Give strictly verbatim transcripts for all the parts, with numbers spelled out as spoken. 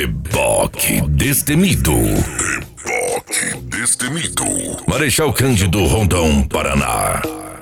Reboque destemido. Reboque destemido. Marechal Cândido Rondon, Paraná.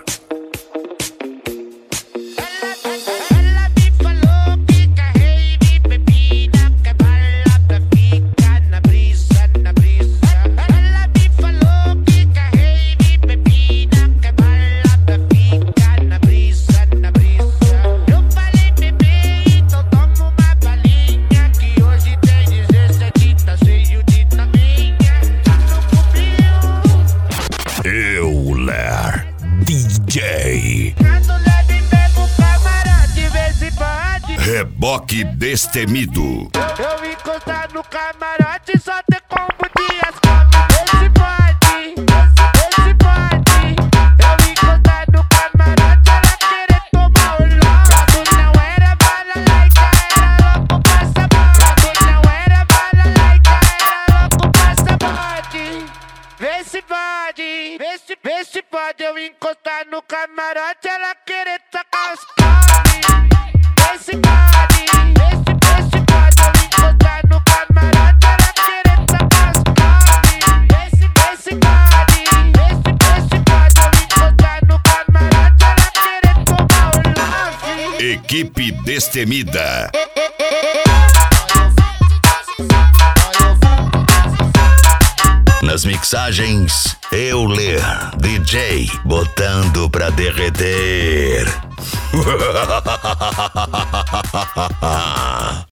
Euler D J. Reboque destemido. Eu encostar no camarote só tem como dias como esse pode, esse pode. Eu encostar no camarote ela querer tomar o logo. Não era bala laica, era louco passaporte. Não era bala laica, era louco passaporte. Vê se pode, vê se, vê se pode. Eu encostar no camarote ela querer tacar os come. Vê se pode, vê se, vê se pode. Eu encostar no camarote ela querer tacar os come. Vê se, vê se pode, vê se, vê se pode. Eu encostar no camarote ela querer tomar o love. Equipe destemida. Nas mixagens, Euler D J, botando pra derreter.